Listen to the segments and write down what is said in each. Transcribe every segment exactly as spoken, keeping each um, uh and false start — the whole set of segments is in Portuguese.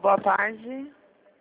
boa tarde.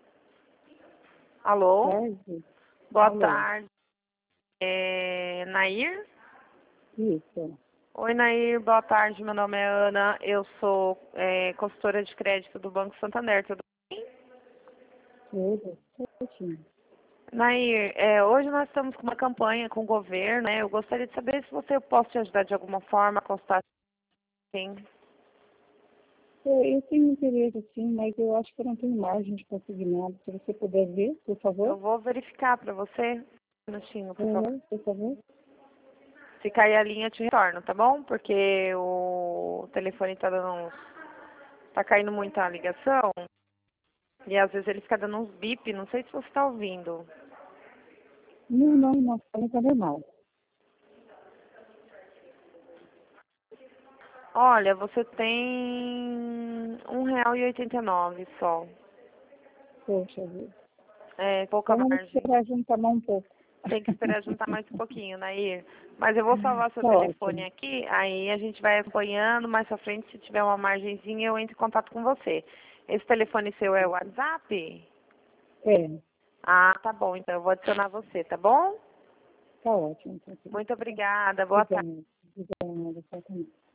Alô? Tarde. Boa Alô. tarde. É, Nair? Isso. Oi, Nair, boa tarde. Meu nome é Ana. Eu sou é, consultora de crédito do Banco Santander. Tudo bem? Tudo certinho. Nair, é, hoje nós estamos com uma campanha com o governo, né? Eu gostaria de saber se você pode te ajudar de alguma forma a constar. Sim. Eu, eu tenho interesse sim, mas eu acho que eu não tenho margem de conseguir nada. Se você puder ver, por favor. Eu vou verificar para você. Um minutinho, por favor. Uhum, por favor. Se cair a linha, eu te retorno, tá bom? Porque o telefone tá dando uns... tá caindo muito a ligação. E às vezes ele fica dando uns bip, não sei se você está ouvindo. Não, não, não, não tá normal. Olha, você tem um real e oitenta e nove só. Poxa vida. É pouca Então vamos margem. esperar juntar mais um pouco. Tem que esperar juntar mais um pouquinho, Nair. Mas eu vou salvar seu Tá telefone ótimo. aqui, aí a gente vai acompanhando, mais pra frente, se tiver uma margenzinha, eu entro em contato com você. Esse telefone seu é o WhatsApp? É, Ah, tá bom, então eu vou adicionar você, tá bom? tá ótimo. Tá, Muito obrigada, boa tarde. obrigada. Obrigada, exatamente.